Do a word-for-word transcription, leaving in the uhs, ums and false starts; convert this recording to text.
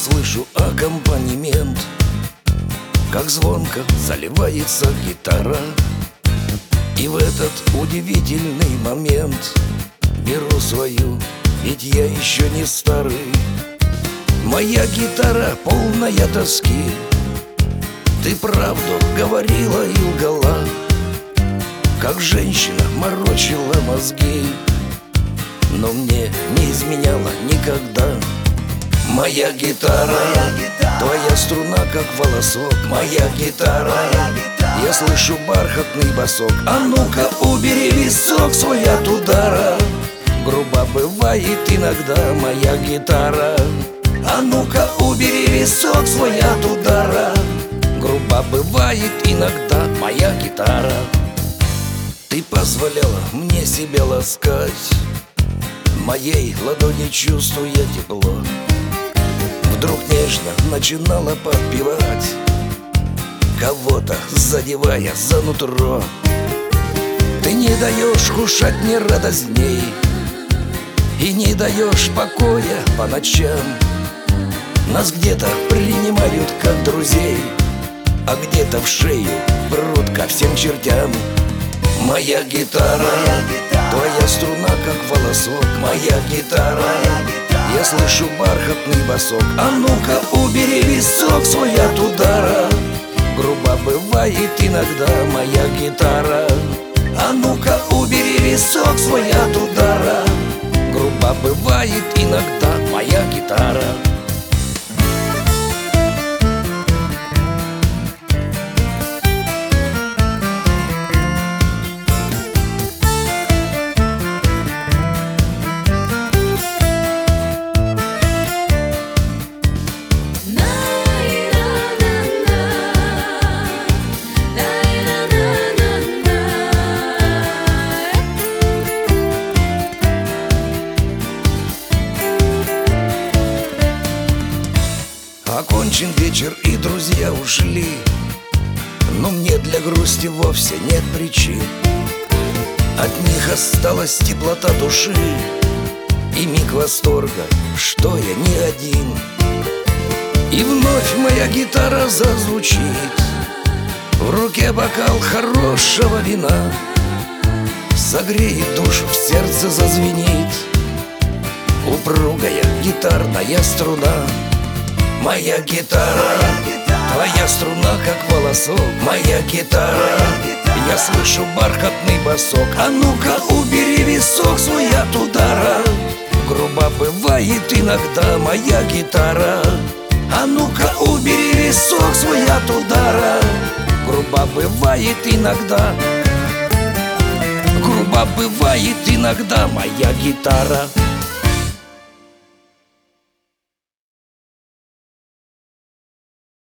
слышу аккомпанемент, как звонко заливается гитара. И в этот удивительный момент беру свою, ведь я еще не старый. Моя гитара полная тоски, ты правду говорила и лгала, как женщина морочила мозги, но мне не изменяла никогда. Моя гитара, моя гитара, твоя струна как волосок. Моя гитара, моя гитара, я слышу бархатный босок. А ну-ка убери висок свой от удара. Грубо бывает иногда моя гитара. А ну-ка убери висок свой от удара. Грубо бывает иногда моя гитара. Ты позволяла мне себя ласкать, моей ладони чувствуя тепло. Вдруг нежно начинала подпевать, кого-то задевая за нутро. Ты не даешь кушать мне радость дней и не даешь покоя по ночам. Нас где-то принимают как друзей, а где-то в шею прут ко всем чертям. Моя гитара, моя гитара, твоя струна как волосок. Моя гитара, моя гитара, я слышу бархатный босок. А ну-ка убери висок свой от удара. Грубо бывает иногда моя гитара. А ну-ка убери висок свой от удара. Грубо бывает иногда моя гитара. Окончен вечер и друзья ушли, но мне для грусти вовсе нет причин. От них осталась теплота души и миг восторга, что я не один. И вновь моя гитара зазвучит, в руке бокал хорошего вина, согреет душу, в сердце зазвенит упругая гитарная струна. Моя гитара, моя гитара, твоя струна как волосок. Моя гитара, моя гитара, я слышу бархатный босок. А ну-ка убери висок свой от удара. Грубо бывает иногда моя гитара. А ну-ка убери висок свой от удара. Грубо бывает иногда, грубо бывает иногда моя гитара.